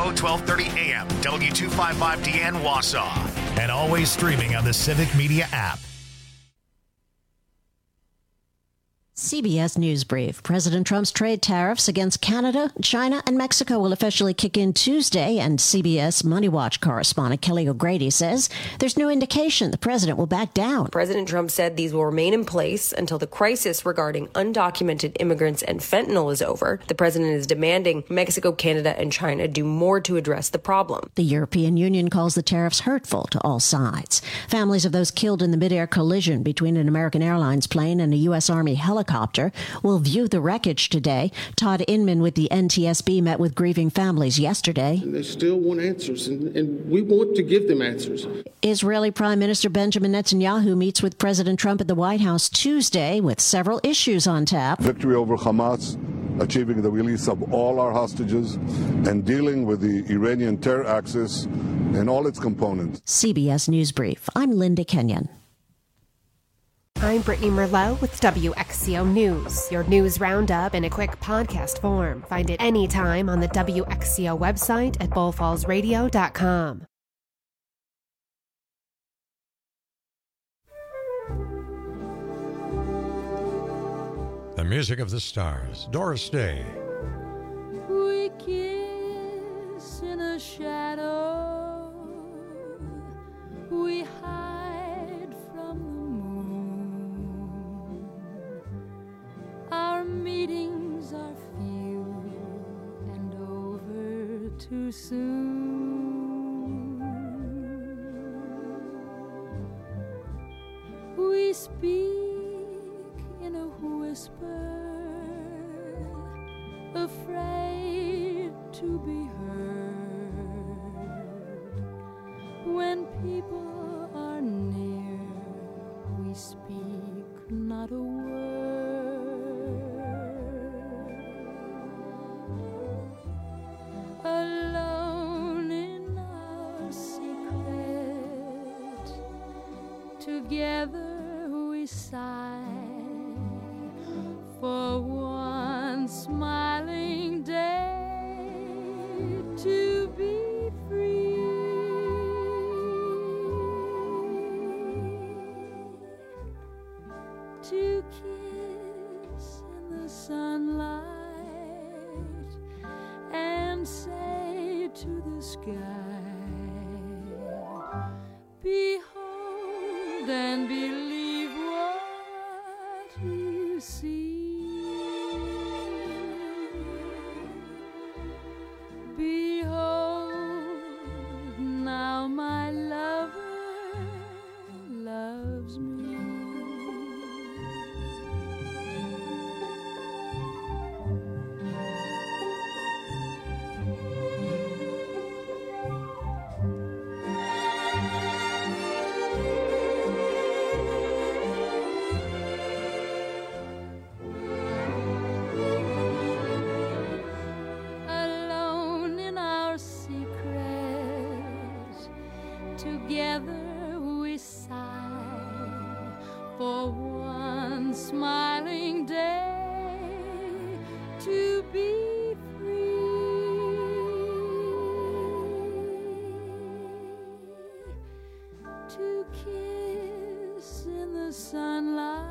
1230 AM, W255DN Wausau. And always streaming on the Civic Media app. CBS News Brief. President Trump's trade tariffs against Canada, China, and Mexico will officially kick in Tuesday, and CBS Money Watch correspondent Kelly O'Grady says there's no indication the president will back down. President Trump said these will remain in place until the crisis regarding undocumented immigrants and fentanyl is over. The president is demanding Mexico, Canada, and China do more to address the problem. The European Union calls the tariffs hurtful to all sides. Families of those killed in the mid-air collision between an American Airlines plane and a U.S. Army helicopter will view the wreckage today. Todd Inman with the NTSB met with grieving families yesterday. And they still want answers, and we want to give them answers. Israeli Prime Minister Benjamin Netanyahu meets with President Trump at the White House Tuesday with several issues on tap. Victory over Hamas, achieving the release of all our hostages, and dealing with the Iranian terror axis and all its components. CBS News Brief. I'm Linda Kenyon. I'm Brittany Merlot with WXCO News, your news roundup in a quick podcast form. Find it anytime on the WXCO website at bullfallsradio.com. The music of the stars, Doris Day. We kiss in a shadow, we hide from the moon. Our meetings are few and over too soon. We speak in a whisper, afraid to be heard. When people are near, we speak not a word. Alone in our secret, together we sigh for one smiling day to be free. To kiss in the sunlight and say to the sky, behold and believe what you see. Behold, now my lover loves me. Alone in our secret, together we sigh for one smiling day to be free. To kiss in the sunlight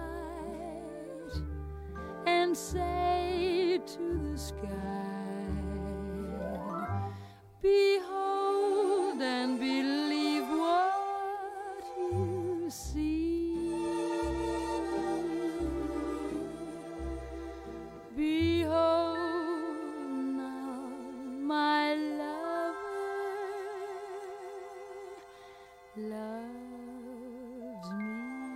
and say to the sky, behold and believe what you see. Behold, now my lover loves me.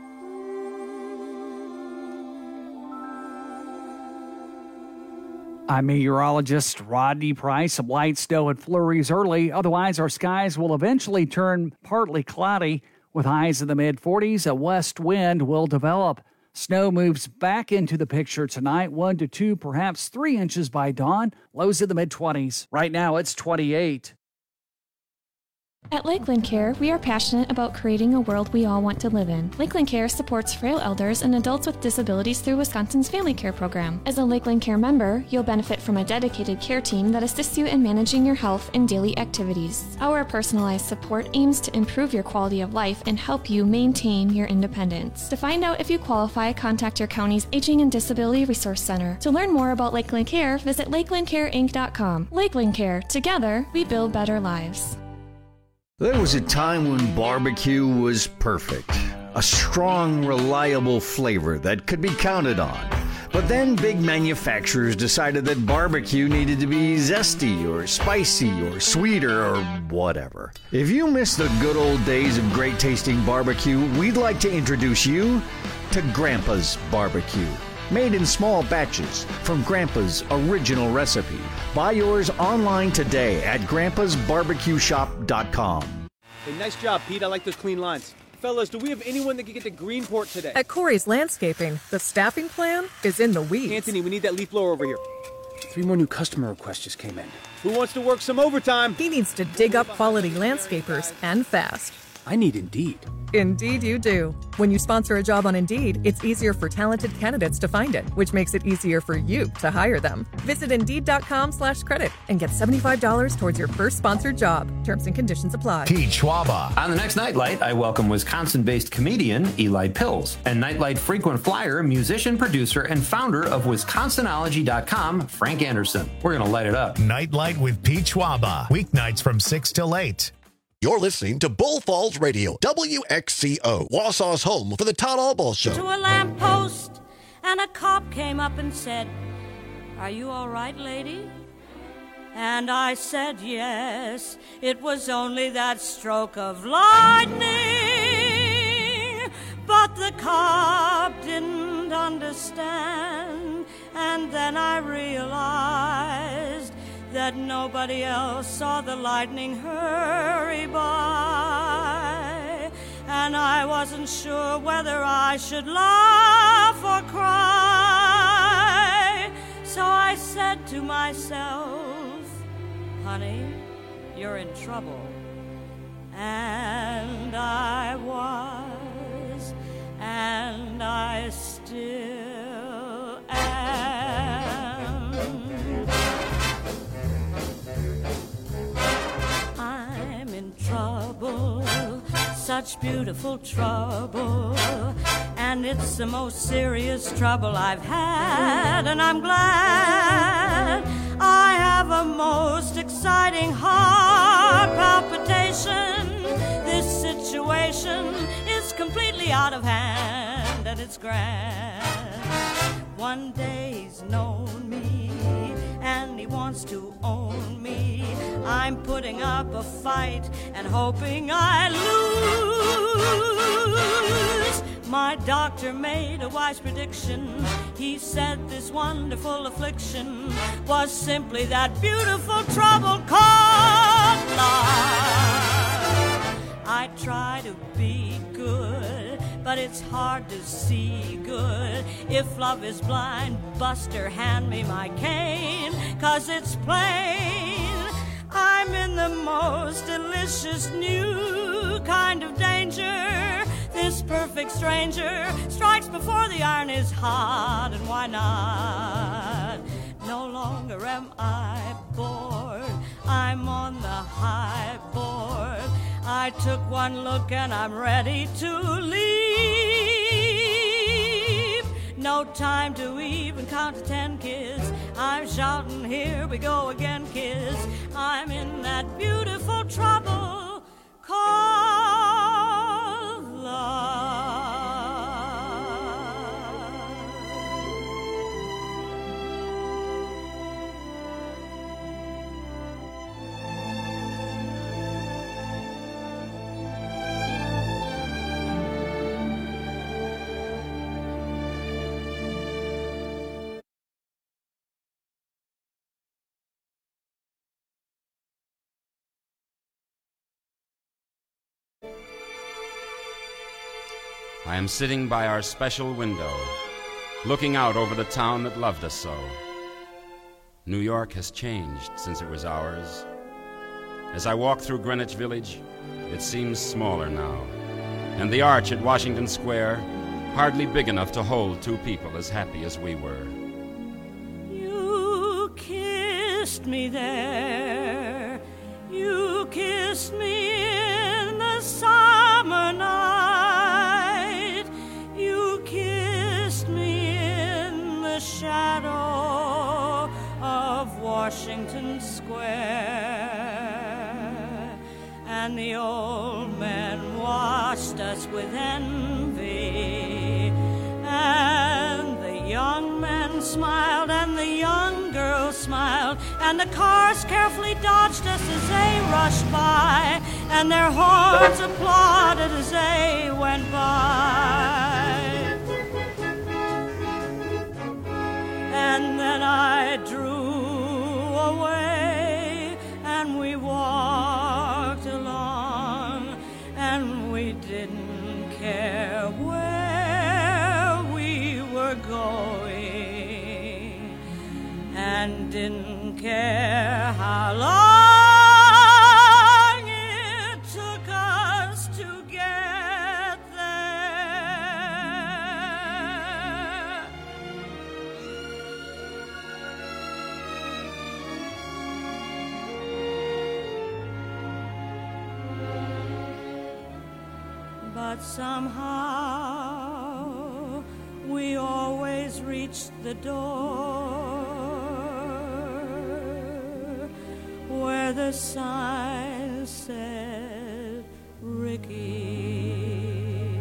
I'm meteorologist Rodney Price. Some light snow and flurries early. Otherwise, our skies will eventually turn partly cloudy with highs in the mid-40s. A west wind will develop. Snow moves back into the picture tonight, 1 to 2, perhaps 3 inches by dawn. Lows in the mid-20s. Right now, it's 28. At Lakeland Care, we are passionate about creating a world we all want to live in. Lakeland Care supports frail elders and adults with disabilities through Wisconsin's Family Care Program. As a Lakeland Care member, you'll benefit from a dedicated care team that assists you in managing your health and daily activities. Our personalized support aims to improve your quality of life and help you maintain your independence. To find out if you qualify, contact your county's Aging and Disability Resource Center. To learn more about Lakeland Care, visit lakelandcareinc.com. Lakeland Care. Together, we build better lives. There was a time when barbecue was perfect. A strong, reliable flavor that could be counted on. But then big manufacturers decided that barbecue needed to be zesty or spicy or sweeter or whatever. If you miss the good old days of great tasting barbecue, we'd like to introduce you to Grandpa's Barbecue. Made in small batches from Grandpa's original recipe. Buy yours online today at grandpasbarbecueshop.com. Hey, nice job, Pete. I like those clean lines. Fellas, do we have anyone that can get to Greenport today? At Corey's Landscaping, the staffing plan is in the weeds. Anthony, we need that leaf blower over here. 3 more new customer requests just came in. Who wants to work some overtime? He needs to dig up quality landscapers, and fast. I need Indeed. Indeed you do. When you sponsor a job on Indeed, it's easier for talented candidates to find it, which makes it easier for you to hire them. Visit Indeed.com/credit and get $75 towards your first sponsored job. Terms and conditions apply. Pete Schwaba. On the next Nightlight, I welcome Wisconsin-based comedian Eli Pills and Nightlight frequent flyer, musician, producer, and founder of WisconsiNology.com, Frank Anderson. We're going to light it up. Nightlight with Pete Schwaba. Weeknights from 6 till 8. You're listening to Bull Falls Radio, WXCO, Wausau's home for the Todd Albaugh Show. To a lamppost, and a cop came up and said, "Are you all right, lady?" And I said yes, it was only that stroke of lightning. But the cop didn't understand, and then I realized that nobody else saw the lightning hurry by, and I wasn't sure whether I should laugh or cry. So I said to myself, honey, you're in trouble. And I was, and I still am. I'm in trouble, such beautiful trouble, and it's the most serious trouble I've had, and I'm glad I have a most exciting heart palpitation. This situation is completely out of hand, and it's grand. One day he's known me, and he wants to own me. I'm putting up a fight and hoping I lose. My doctor made a wise prediction. He said this wonderful affliction was simply that beautiful trouble called love. I try to be good, but it's hard to see good. If love is blind, Buster, hand me my cane, 'cause it's plain I'm in the most delicious new kind of danger. This perfect stranger strikes before the iron is hot, and why not? No longer am I bored, I'm on the high board. I took one look and I'm ready to leave. No time to even count to 10, kids. I'm shouting, here we go again, kids. I'm in that beautiful trouble called love. I am sitting by our special window, looking out over the town that loved us so. New York has changed since it was ours. As I walk through Greenwich Village, it seems smaller now, and the arch at Washington Square hardly big enough to hold two people as happy as we were. You kissed me there, you kissed me in the summer night, you kissed me in the shadow of Washington Square, and the old man watched us with envy, and the young man smiled, and the young girl smiled, and the cars carefully dodged us as they rushed by, and their horns applauded as they went by. And then I drew away, and we walked along, and we didn't care where we were going, and didn't care how long it took us to get there. But somehow we always reached the door where the sign said Ricky.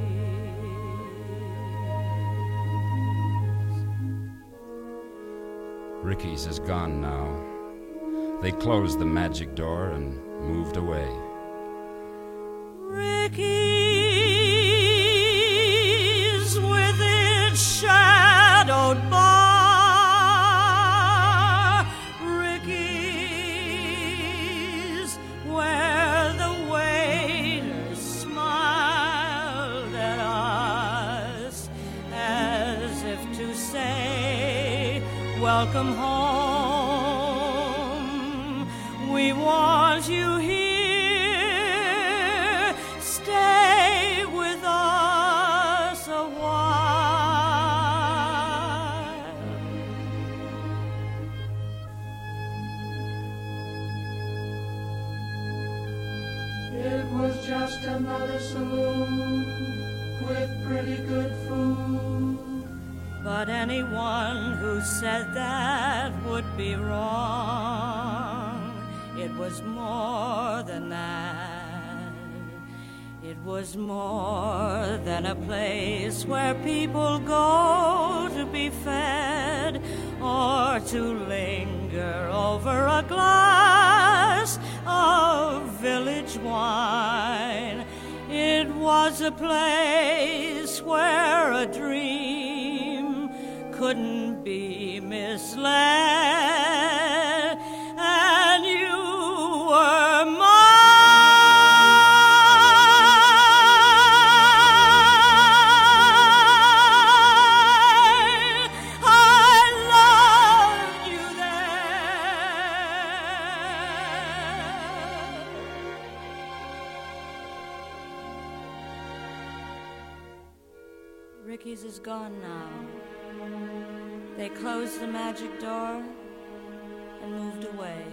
Ricky's is gone now. They closed the magic door and moved away. Ricky's with its shadowed bar, Ricky's where the waiters smiled at us as if to say, welcome home, we want you here. Stay with us a while. It was just another saloon with pretty good food. But anyone who said that would be wrong. It was more than that. It was more than a place where people go to be fed or to linger over a glass of village wine. It was a place where a dream couldn't be misled, and you were mine. Ricky's is gone now. They closed the magic door and moved away.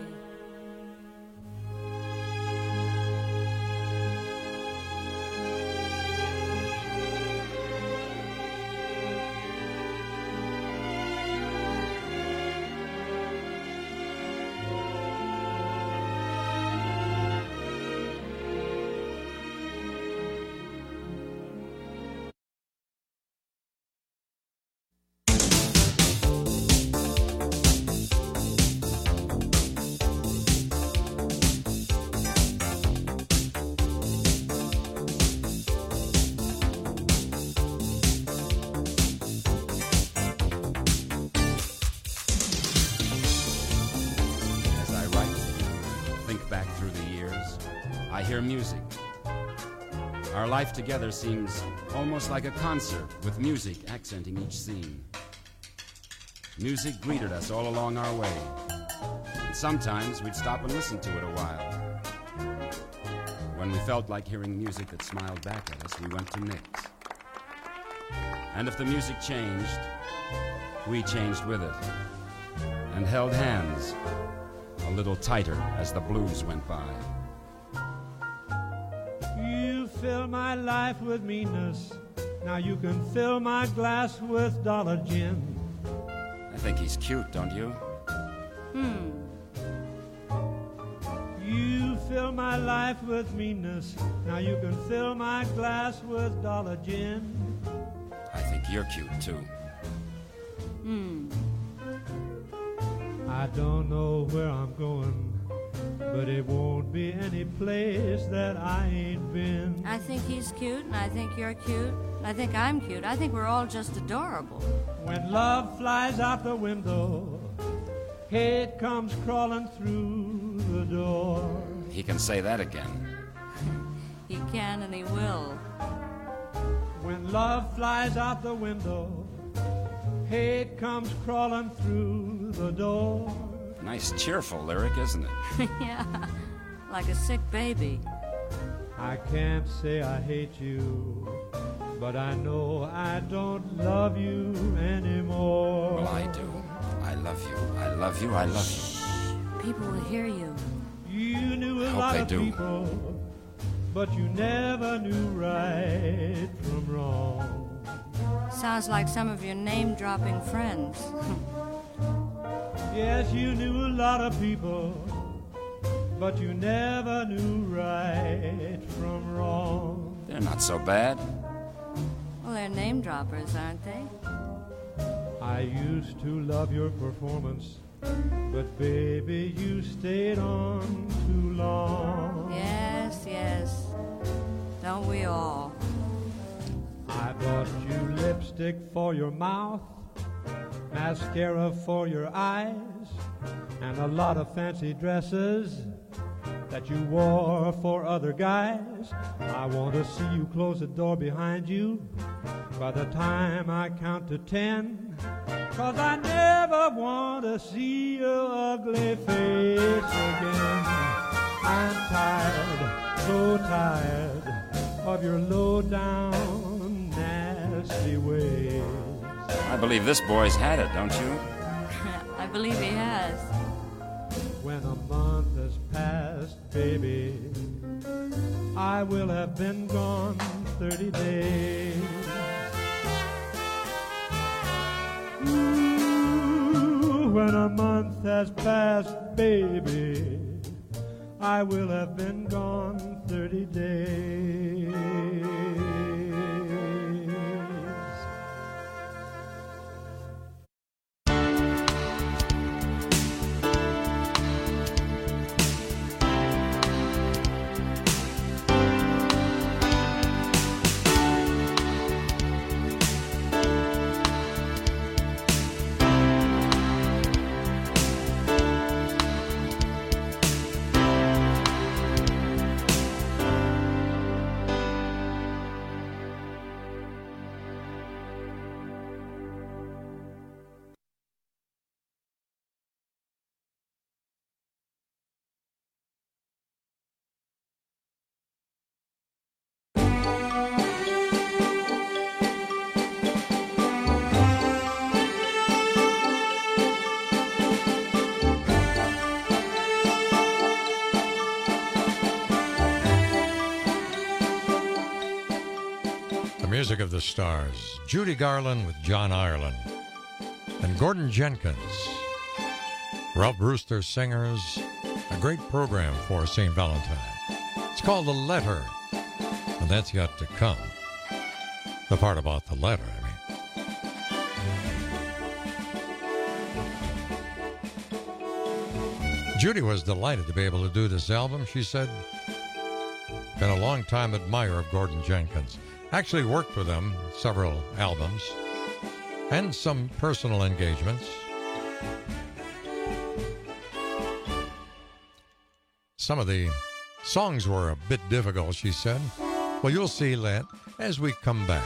I hear music. Our life together seems almost like a concert with music accenting each scene. Music greeted us all along our way. And sometimes we'd stop and listen to it a while. when we felt like hearing music that smiled back at us, we went to Nick's. And if the music changed, we changed with it, and held hands a little tighter as the blues went by. You fill my life with meanness. Now you can fill my glass with dollar gin. I think he's cute, don't you? You fill my life with meanness. Now you can fill my glass with dollar gin. I think you're cute, too. I don't know where I'm going, but it won't be any place that I ain't been. I think he's cute, and I think you're cute. I think I'm cute. I think we're all just adorable. When love flies out the window, hate comes crawling through the door. He can say that again. He can and he will. When love flies out the window, hate comes crawling through the door. Nice cheerful lyric, isn't it? Yeah, like a sick baby. I can't say I hate you, but I know I don't love you anymore. Well, I do. I love you. I love you. I love you. Shh, people will hear you. You knew a lot of people, but you never knew right from wrong. Sounds like some of your name-dropping friends. Yes, you knew a lot of people, but you never knew right from wrong. They're not so bad. Well, they're name-droppers, aren't they? I used to love your performance, but baby, you stayed on too long. Yes, yes. Don't we all? I bought you lipstick for your mouth, mascara for your eyes, and a lot of fancy dresses that you wore for other guys. I want to see you close the door behind you by the time I count to 10, 'cause I never want to see your ugly face again. I'm tired, so tired of your low-down, nasty ways. I believe this boy's had it, don't you? I believe he has. When a month has passed, baby, I will have been gone 30 days. Ooh, when a month has passed, baby, I will have been gone 30 days. Music of the Stars, Judy Garland with John Ireland, and Gordon Jenkins. Ralph Brewster Singers, a great program for St. Valentine. It's called The Letter, and that's yet to come. The part about the letter, I mean. Judy was delighted to be able to do this album. She said, been a long time admirer of Gordon Jenkins. Actually worked with him several albums and some personal engagements. Some of the songs were a bit difficult, she said. Well, you'll see that as we come back.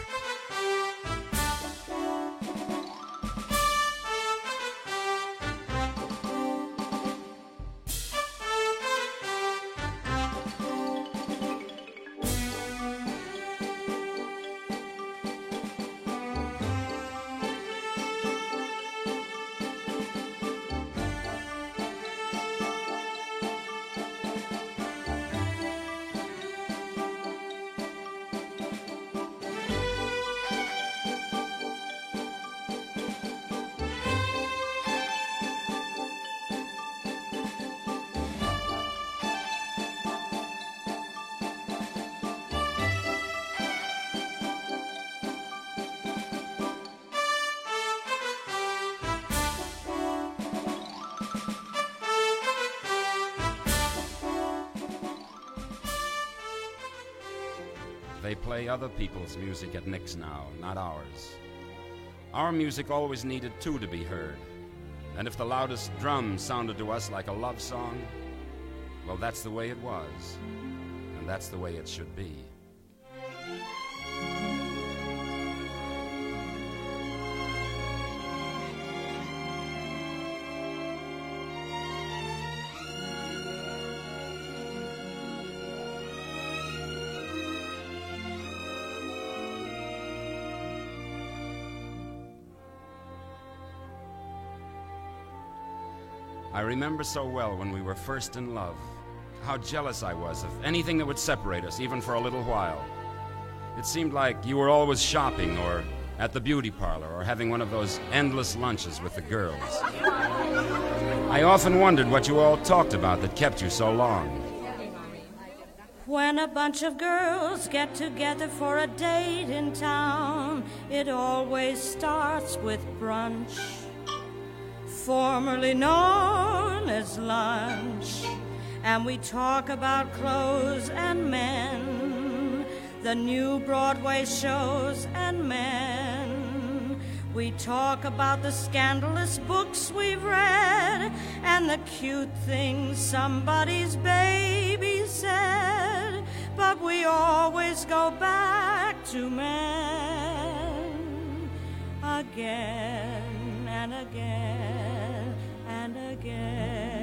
They play other people's music at Nick's now, not ours. Our music always needed two to be heard. And if the loudest drum sounded to us like a love song, well, that's the way it was. And that's the way it should be. I remember so well when we were first in love, how jealous I was of anything that would separate us, even for a little while. It seemed like you were always shopping or at the beauty parlor or having one of those endless lunches with the girls. I often wondered what you all talked about that kept you so long. When a bunch of girls get together for a date in town, it always starts with brunch, formerly known as lunch. And we talk about clothes and men, the new Broadway shows and men. We talk about the scandalous books we've read and the cute things somebody's baby said. But we always go back to men again and again and again.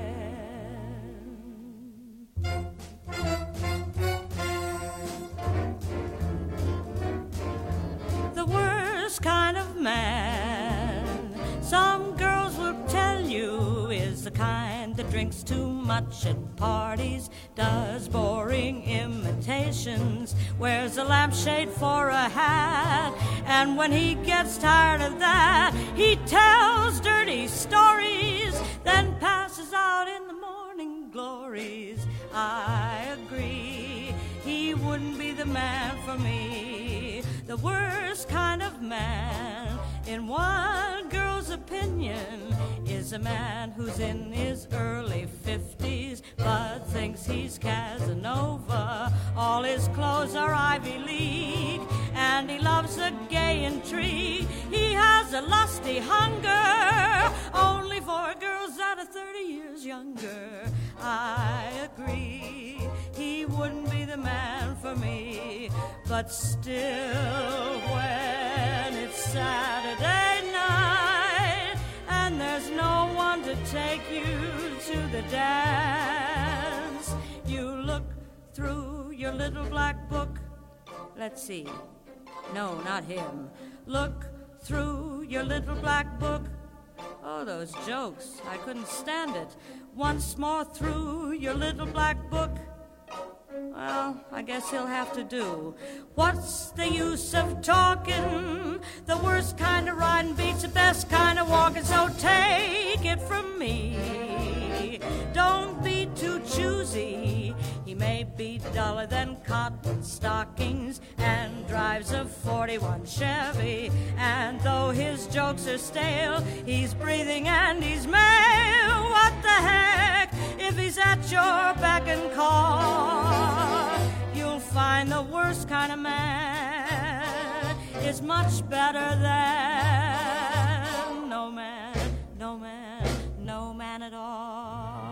The worst kind of man, some girls will tell you, is the kind that drinks too much at parties, does boring imitations, wears a lampshade for a hat, and when he gets tired of that, he tells dirty stories, then passes out in the morning glories. I agree, he wouldn't be the man for me. The worst kind of man, in one girl's opinion, is a man who's in his early 50s but thinks he's Casanova. All his clothes are Ivy League and he loves a gay intrigue. He has a lusty hunger only for girls that are 30 years younger. I agree, he wouldn't be the man for me. But still, when it's Saturday night and there's no one to take you to the dance, you look through your little black book. Let's see. No, not him. Look through your little black book. Oh, those jokes. I couldn't stand it. Once more through your little black book. Well, I guess he'll have to do. What's the use of talking? The worst kind of riding beats the best kind of walking, so take it from me. Don't be too choosy. He may be duller than cotton stockings and drives a 41 Chevy. And though his jokes are stale, he's breathing and he's male. What the heck if he's at your beck and call? You'll find the worst kind of man is much better than no man, no man, no man at all.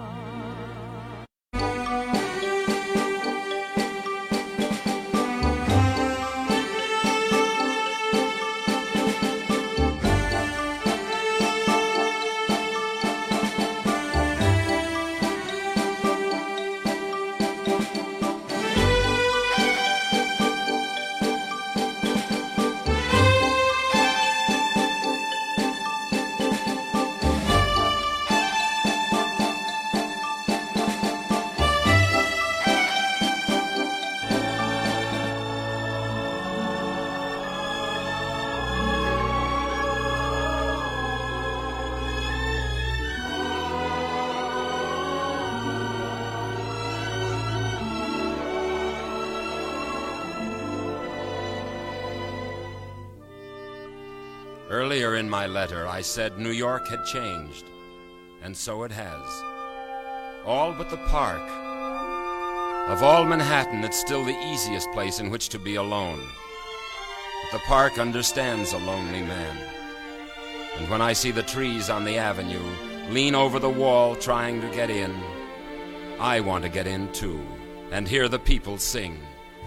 Earlier in my letter, I said New York had changed, and so it has. All but the park. Of all Manhattan, it's still the easiest place in which to be alone. But the park understands a lonely man. And when I see the trees on the avenue lean over the wall trying to get in, I want to get in too, and hear the people sing.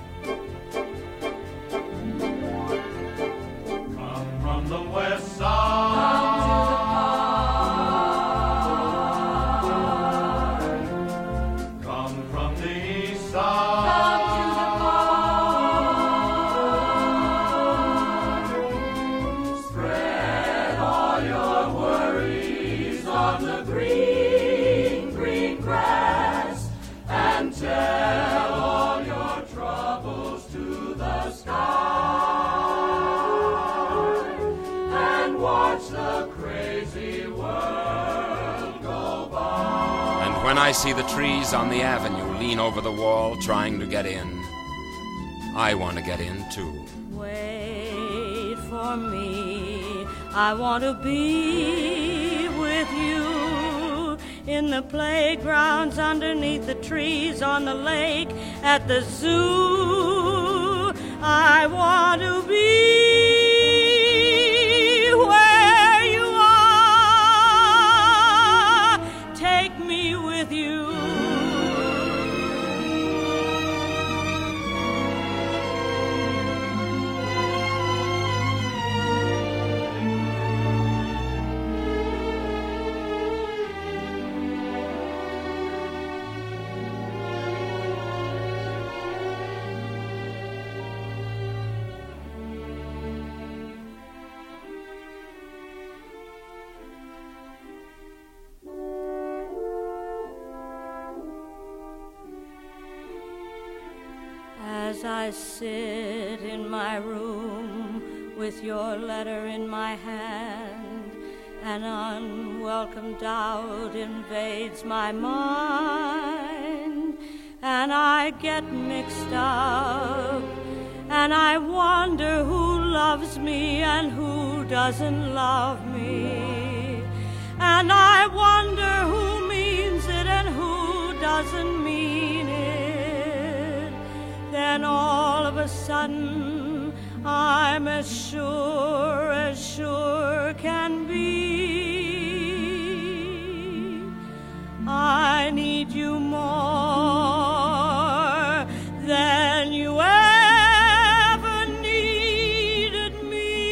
Come from the west side. Tell all your troubles to the sky and watch the crazy world go by. And when I see the trees on the avenue lean over the wall trying to get in, I want to get in too. Wait for me, I want to be with you. In the playgrounds, underneath the trees, on the lake, at the zoo, I want to be where you are. Take me with you. As I sit in my room with your letter in my hand, an unwelcome doubt invades my mind, and I get mixed up, and I wonder who loves me and who doesn't love me, and I wonder who means it and who doesn't mean it. Then all of a sudden, I'm as sure can be. I need you more than you ever needed me.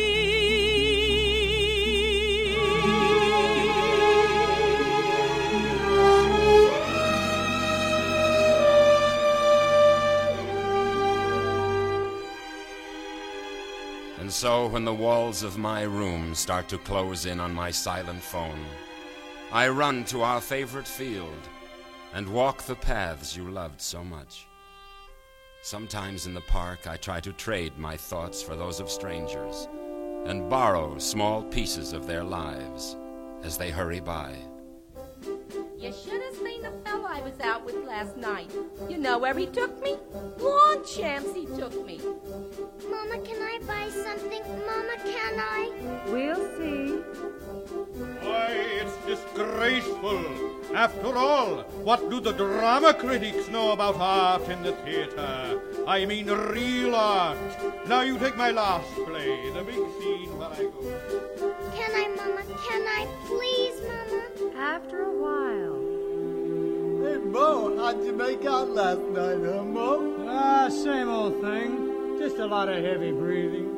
And so when the walls of my room start to close in on my silent phone, I run to our favorite field and walk the paths you loved so much. Sometimes in the park I try to trade my thoughts for those of strangers and borrow small pieces of their lives as they hurry by. You should have seen the fellow I was out with last night. You know where he took me? Lawn champs he took me. Mama, can I buy something? Mama, can I? We'll see. Why, it's disgraceful. After all, what do the drama critics know about art in the theater? I mean real art. Now you take my last play, the big scene where I go. Can I, Mama? Can I? Please, Mama? After a while. Hey, Mo, how'd you make out last night, huh, Mo? Same old thing. Just a lot of heavy breathing.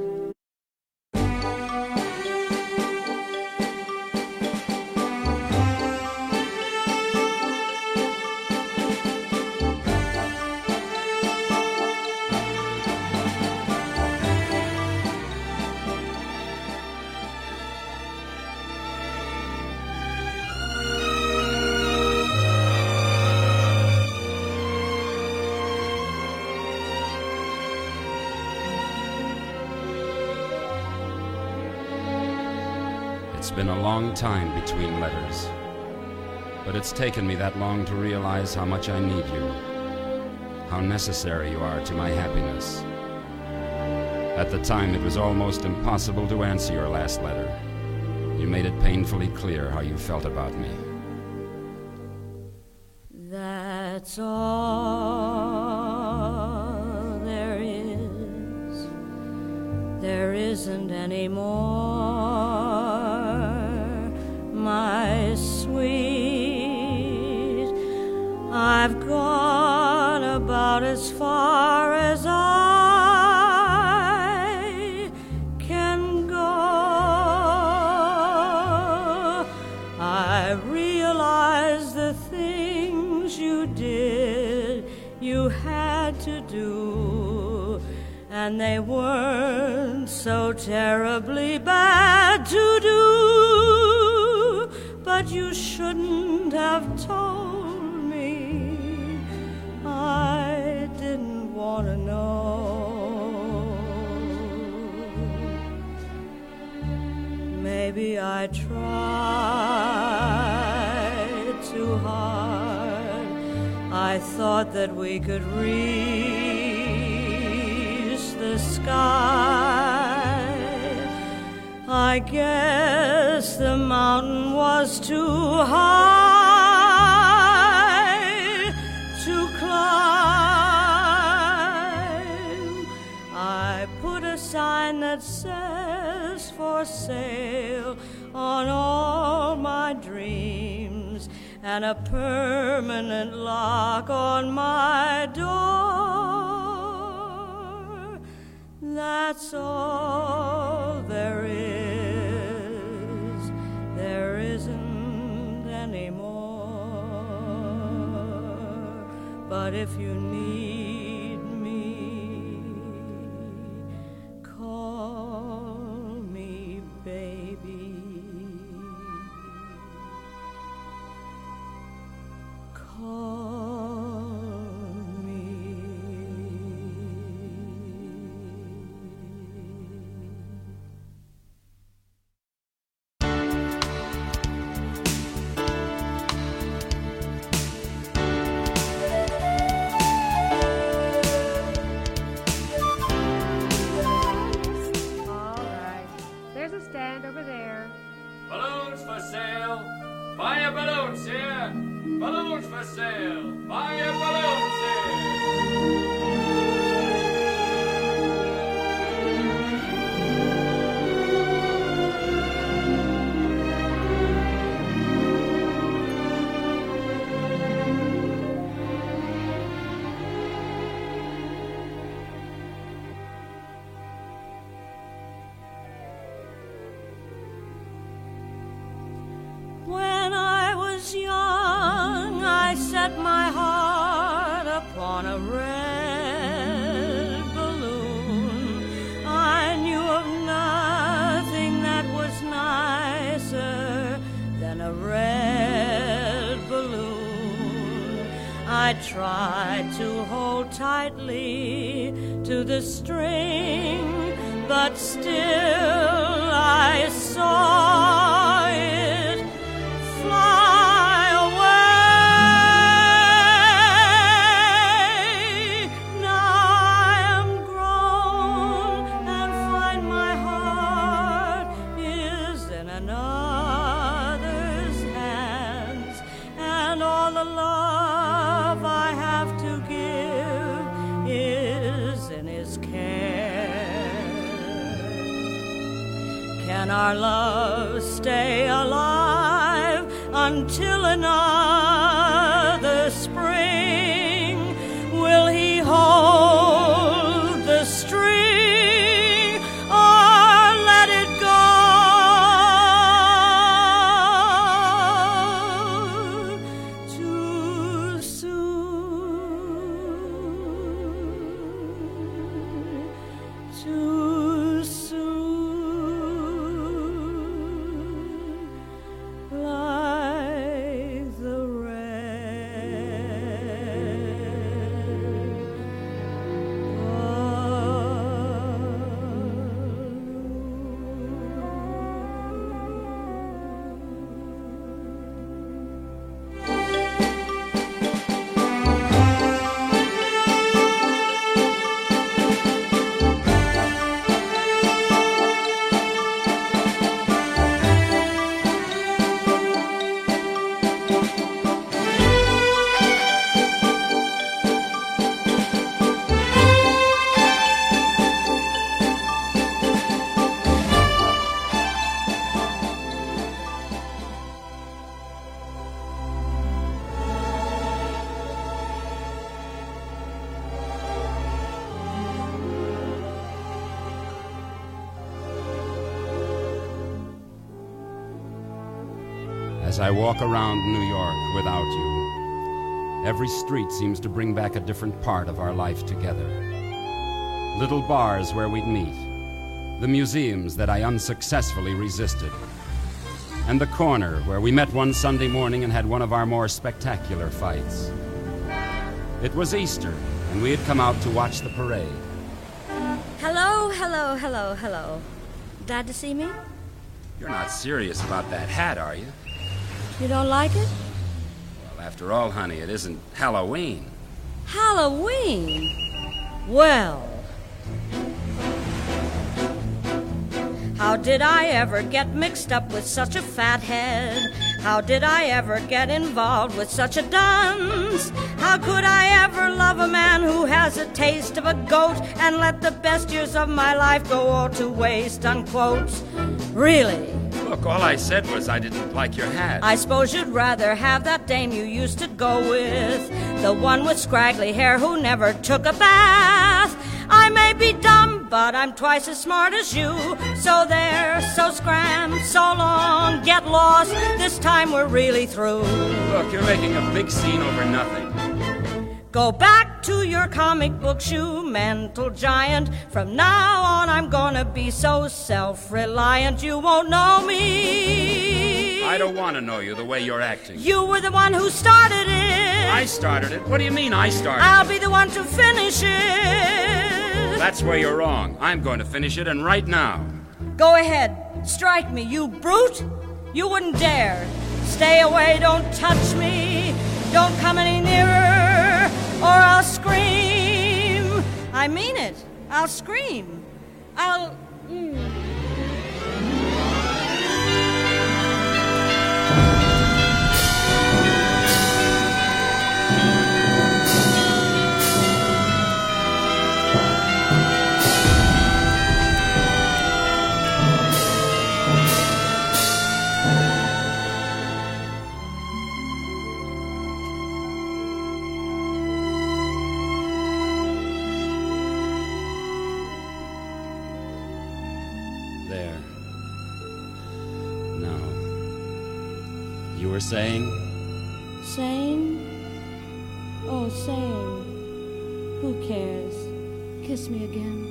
It's been a long time between letters, but it's taken me that long to realize how much I need you, how necessary you are to my happiness. At the time, it was almost impossible to answer your last letter. You made it painfully clear how you felt about me. That's it's all there is. There isn't any more, my sweet. I've gone about as far as I can go. I realize the things you did, you had to do, and they weren't so terribly bad to do, but you shouldn't have told me. I didn't want to know. Maybe I tried too hard. I thought that we could reach the sky. I guess the mountain was too high to climb. I put a sign that says for sale on all my dreams, and a permanent lock on my door. That's all there is. There isn't any more. But if you need me, call me baby. Balloons for sale. Buy your balloons here. Balloons for sale. Buy your balloons here. When I was young, I set my heart upon a red balloon. I knew of nothing that was nicer than a red balloon. I tried to hold tightly to the string, but still I saw it fly away. Now I am grown and find my heart is in another's hands, and all the love I have to give is in his care. Can our love stay alive until another spring? Will he hold the string or let it go? Too soon, too soon, like the as I walk around New York without you. Every street seems to bring back a different part of our life together. Little bars where we'd meet, the museums that I unsuccessfully resisted, and the corner where we met one Sunday morning and had one of our more spectacular fights. It was Easter, and we had come out to watch the parade. Hello, hello, hello, hello. Glad to see me? You're not serious about that hat, are you? You don't like it? Well, after all, honey, it isn't Halloween. Halloween? Well... How did I ever get mixed up with such a fathead? How did I ever get involved with such a dunce? How could I ever love a man who has a taste of a goat and let the best years of my life go all to waste, unquote? Really? Look, all I said was I didn't like your hat. I suppose you'd rather have that dame you used to go with, the one with scraggly hair who never took a bath. I may be dumb, but I'm twice as smart as you. So there, so scram, so long, get lost. This time we're really through. Look, you're making a big scene over nothing. Go back to your comic books, you mental giant. From now on I'm gonna be so self-reliant you won't know me. I don't want to know you the way you're acting. You were the one who started it. I started it? What do you mean I started it? I'll be the one to finish it. That's where you're wrong. I'm going to finish it, and right now. Go ahead. Strike me, you brute. You wouldn't dare. Stay away, don't touch me. Don't come any nearer, or I'll scream. I mean it. I'll scream. I'll... Saying? Saying? Oh, saying. Who cares? Kiss me again.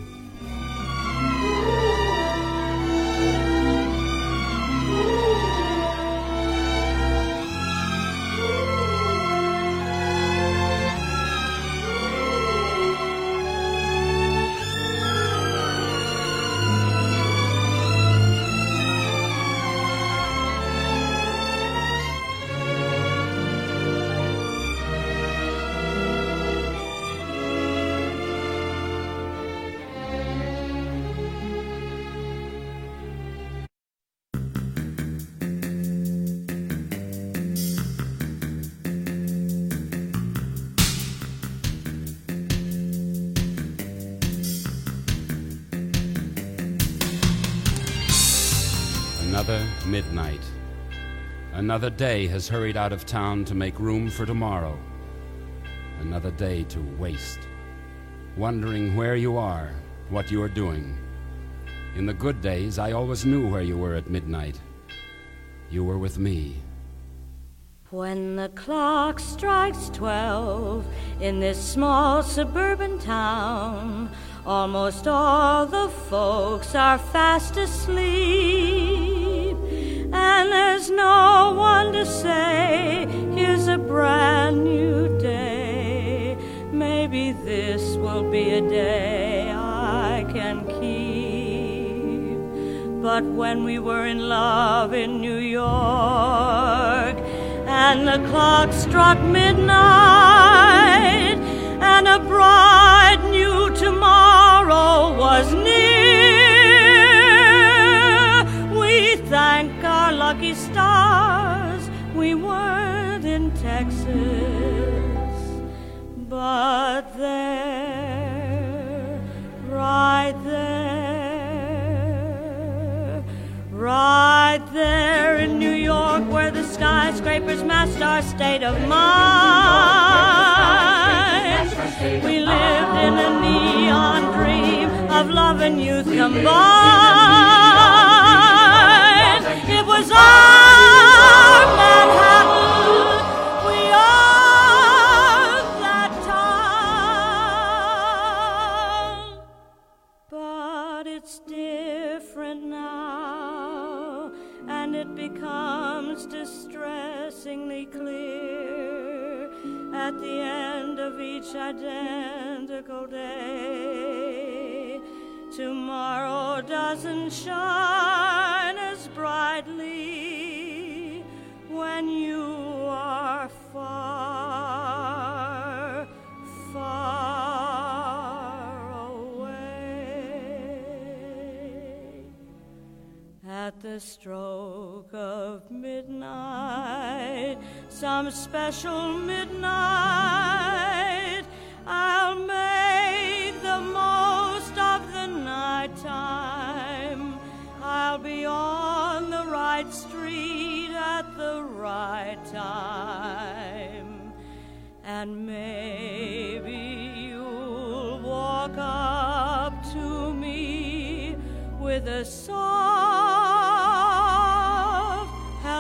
Another midnight. Another day has hurried out of town to make room for tomorrow. Another day to waste, wondering where you are, what you are doing. In the good days, I always knew where you were at midnight. You were with me. When the clock strikes 12 in this small suburban town, almost all the folks are fast asleep, and there's no one to say, here's a brand new day. Maybe this will be a day I can keep. But when we were in love in New York, and the clock struck midnight, and a bright new tomorrow was near, we thank our lucky stars we weren't in Texas, but there, right there in New York, where the skyscrapers masked our state of mind, we lived in a neon dream of love and youth combined. It was our and it becomes distressingly clear at the end of each identical day. Tomorrow doesn't shine as brightly when you are far, far away. At the stroke of midnight, some special midnight, I'll make the most of the night time. I'll be on the right street at the right time, and maybe you'll walk up to me with a soft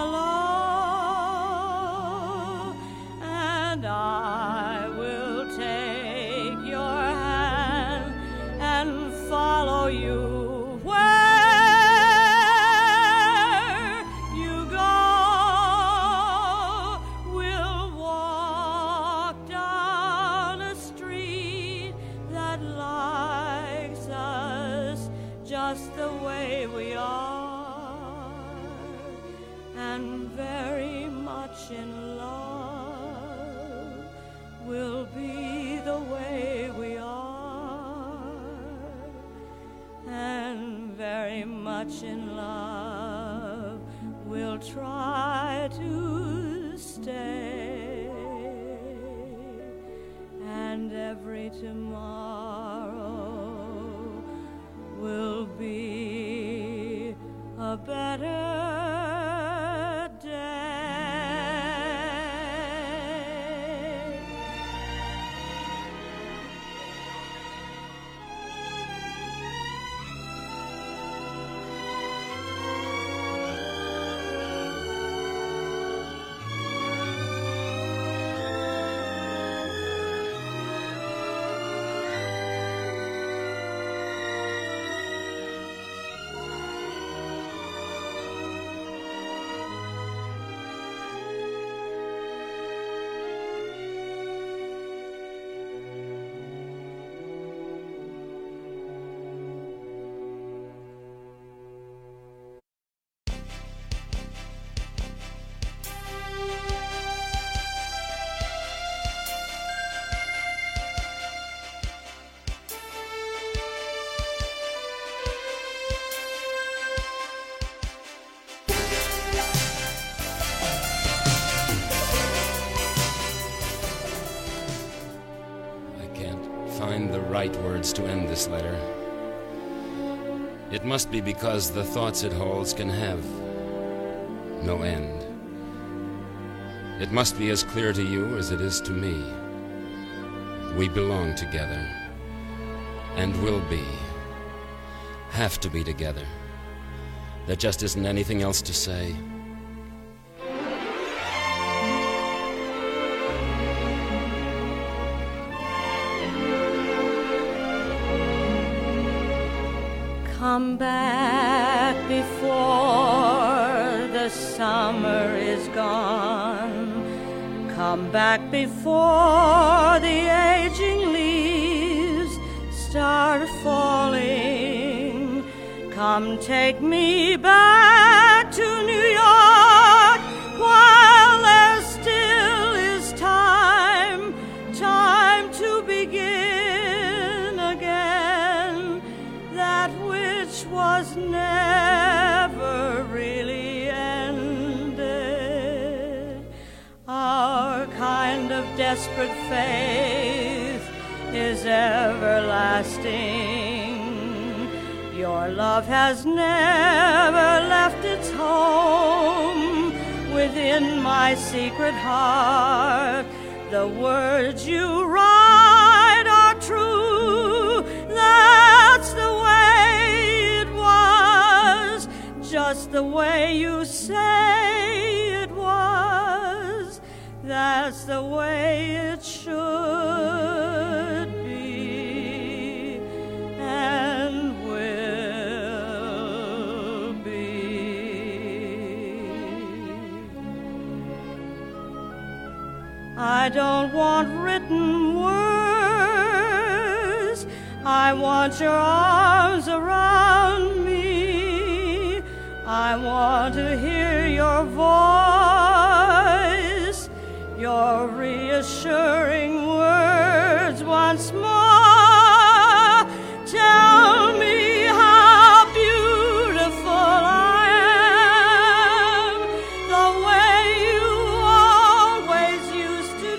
hello, and I will take your hand and follow you where you go. We'll walk down a street that likes us just the way we are, and very much in love will be the way we are, and very much in love we'll try to stay, and every tomorrow will be a better day. Find the right words to end this letter. It must be because the thoughts it holds can have no end. It must be as clear to you as it is to me. We belong together, and will be, have to be together. There just isn't anything else to say. Come back before the summer is gone. Come back before the aging leaves start falling. Come take me back to New York while there still is time, time to begin again that which was never really ended. Our kind of desperate faith is everlasting. Your love has never left its home within my secret heart. The words you write are true. That's the way it was, just the way you say it was. That's the way it should be and will be. I don't want written words. I want your arms around me. I want to hear your voice, your reassuring words once more. Tell me how beautiful I am, the way you always used to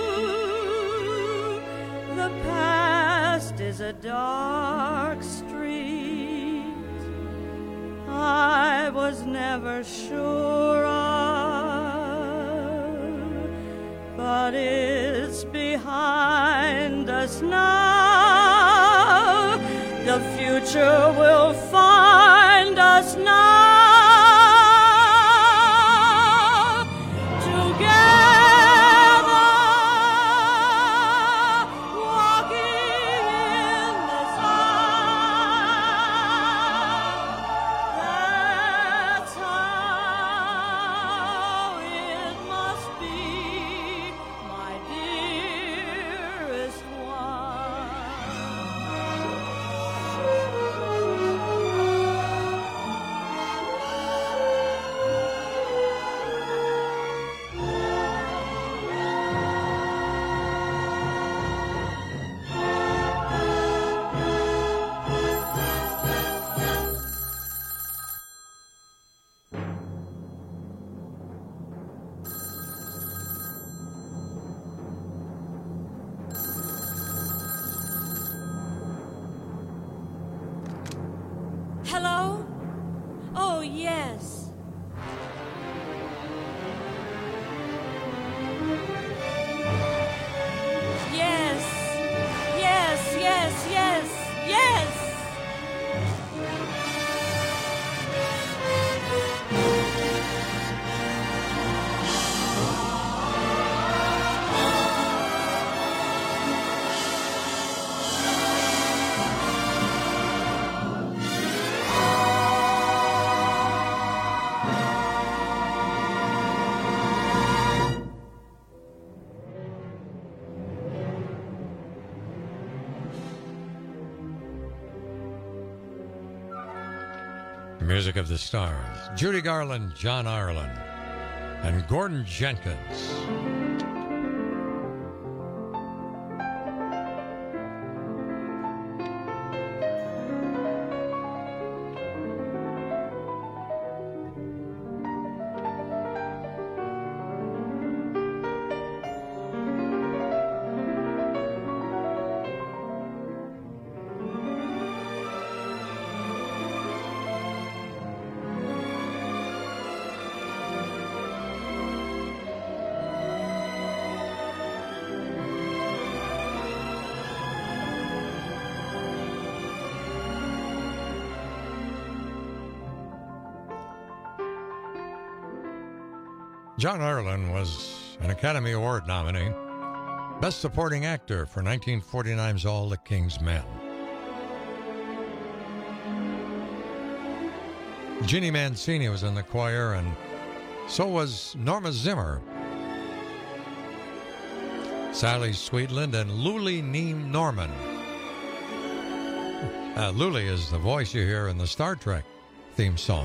do. The past is a dark street I was never sure of, but it's behind us now. The future will find us now. Hello? Oh, yes. Yes. Yes, yes, yes, yes. Music of the Stars. Judy Garland, John Ireland, and Gordon Jenkins. John Ireland was an Academy Award nominee, Best Supporting Actor for 1949's All the King's Men. Ginny Mancini was in the choir, and so was Norma Zimmer, Sally Sweetland, and Luli Neem Norman. Luli is the voice you hear in the Star Trek theme song.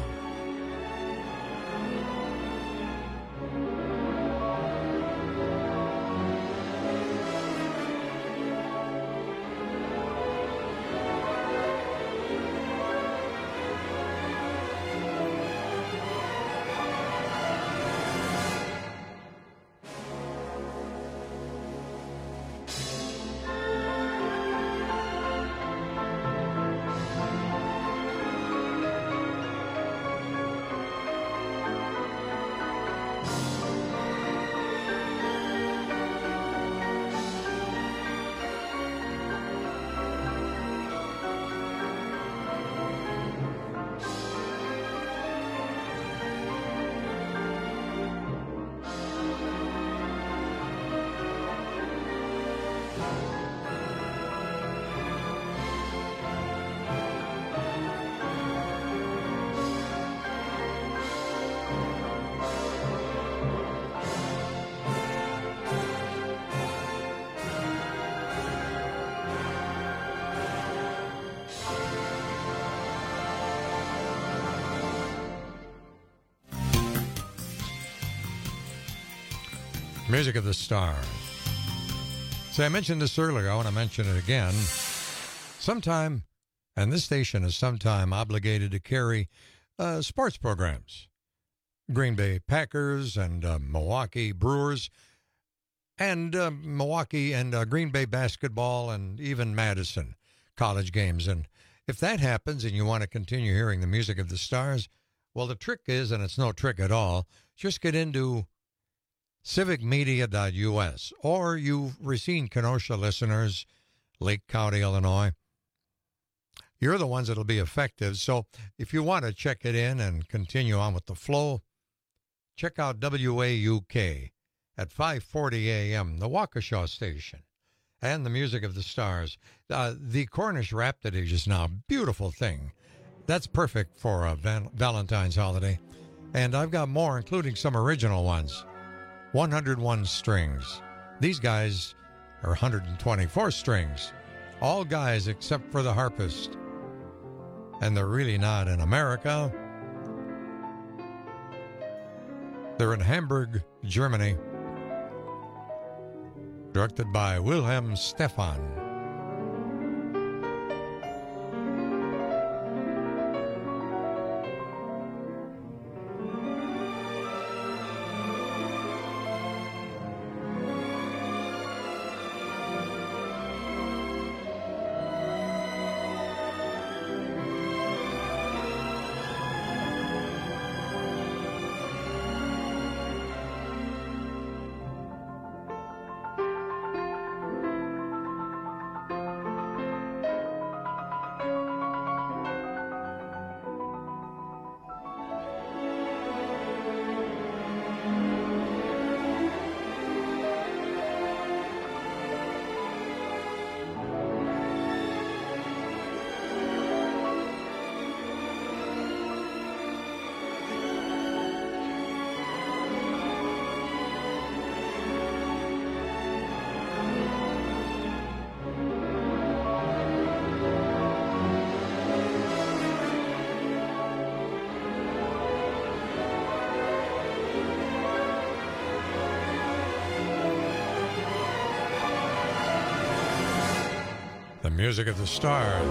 Music of the Stars. See, I mentioned this earlier. I want to mention it again. Sometime, and this station is sometime obligated to carry sports programs. Green Bay Packers and Milwaukee Brewers and Milwaukee and Green Bay basketball and even Madison college games. And if that happens and you want to continue hearing the Music of the Stars, well, the trick is, and it's no trick at all, just get into civicmedia.us, or you Racine Kenosha listeners, Lake County, Illinois. You're the ones that'll be effective. So if you want to check it in and continue on with the flow, check out WAUK at 5:40 a.m., the Waukesha station, and the Music of the Stars. The Cornish Rhapsody just now, beautiful thing. That's perfect for a Valentine's holiday. And I've got more, including some original ones. 101 strings. These guys are 124 strings. All guys except for the harpist. And they're really not in America. They're in Hamburg, Germany. Directed by Wilhelm Stephan. The Music of the Stars.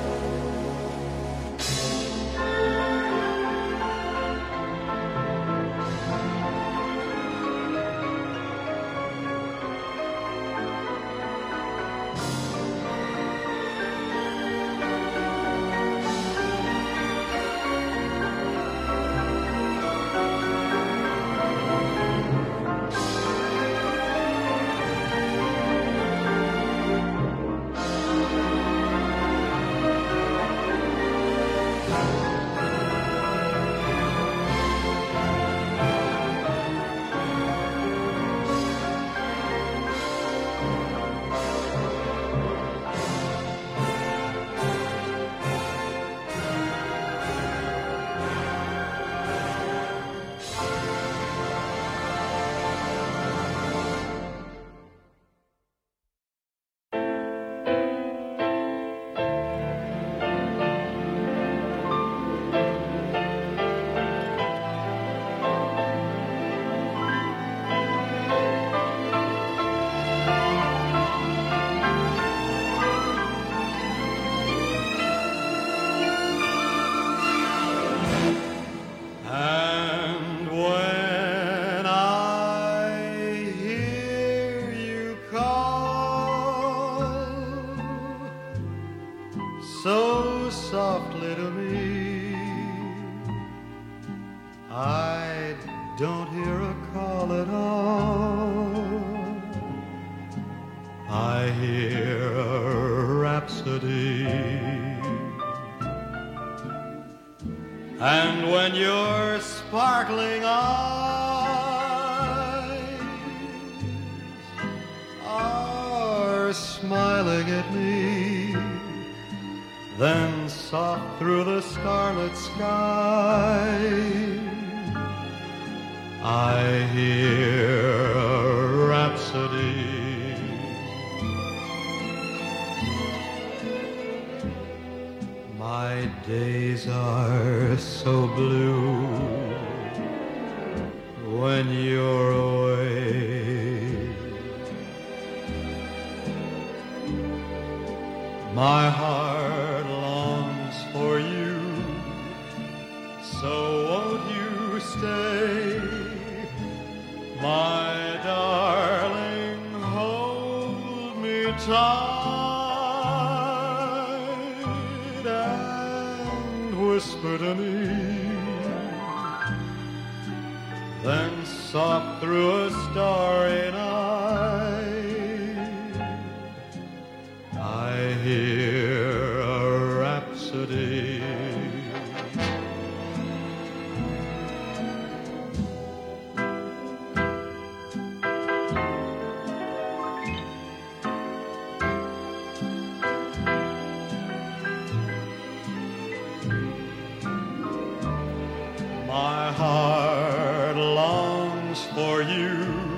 And when your sparkling eyes are smiling at me, then soft through the starlit sky I hear a rhapsody. My days are so blue when you're away. My heart longs for you, so won't you stay? My darling, hold me tight and whisper to me. Then soft through a starry night, I hear a rhapsody. My heart longs for you,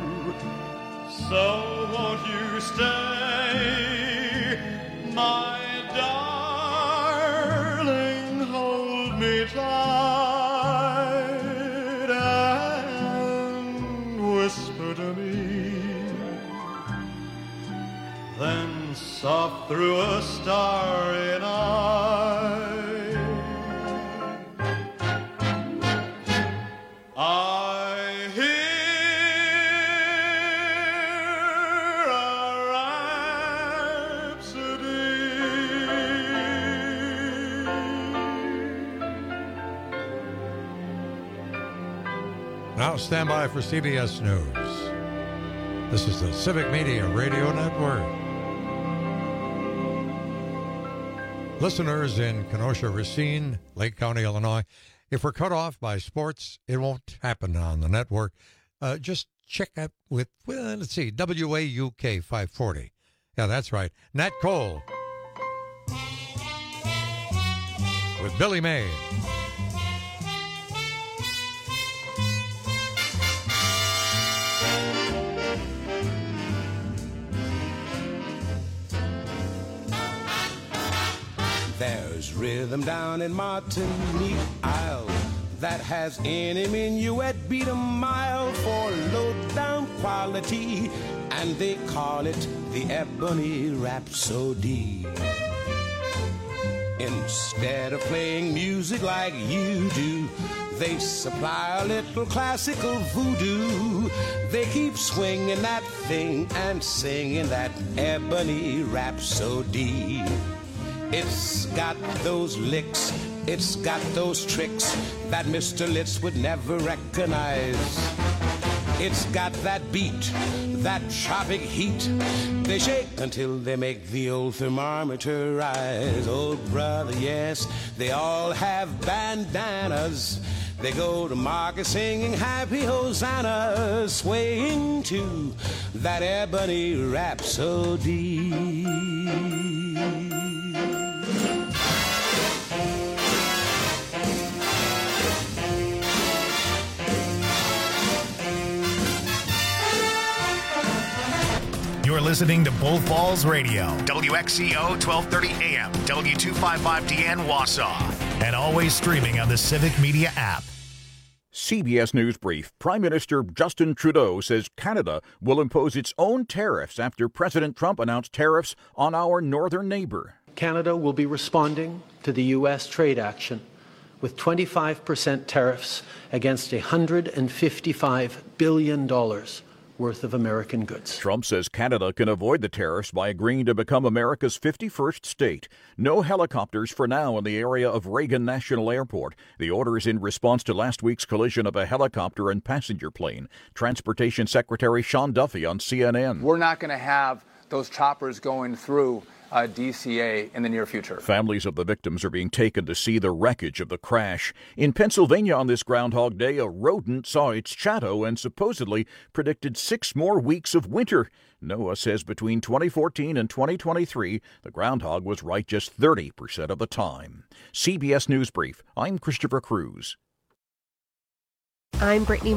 so won't you stay? My darling, hold me tight and whisper to me. Then soft through a starry night, I hear a rhapsody. Now stand by for CBS News. This is the Civic Media Radio Network. Listeners in Kenosha, Racine, Lake County, Illinois, if we're cut off by sports, it won't happen on the network. Just check out with, well, let's see, WAUK 540. Yeah, that's right. Nat Cole with Billy May. There's rhythm down in Martinique Isle that has any minuet beat a mile for low-down quality, and they call it the Ebony Rhapsody. Instead of playing music like you do, they supply a little classical voodoo. They keep swinging that thing and singing that Ebony Rhapsody. It's got those licks, it's got those tricks that Mr. Litz would never recognize. It's got that beat, that tropic heat. They shake until they make the old thermometer rise. Oh, brother, yes, they all have bandanas. They go to market singing happy hosannas, swaying to that Ebony Rhapsody. You're listening to Bull Falls Radio, WXCO 1230 AM, W255DN Wausau, and always streaming on the Civic Media app. CBS News Brief. Prime Minister Justin Trudeau says Canada will impose its own tariffs after President Trump announced tariffs on our northern neighbor. Canada will be responding to the U.S. trade action with 25% tariffs against $155 billion worth of American goods. Trump says Canada can avoid the tariffs by agreeing to become America's 51st state. No helicopters for now in the area of Reagan National Airport. The order is in response to last week's collision of a helicopter and passenger plane. Transportation Secretary Sean Duffy on CNN. We're not going to have those choppers going through DCA in the near future. Families of the victims are being taken to see the wreckage of the crash. In Pennsylvania on this Groundhog Day, a rodent saw its shadow and supposedly predicted 6 more weeks of winter. NOAA says between 2014 and 2023, the groundhog was right just 30% of the time. CBS News Brief. I'm Christopher Cruz. I'm Brittany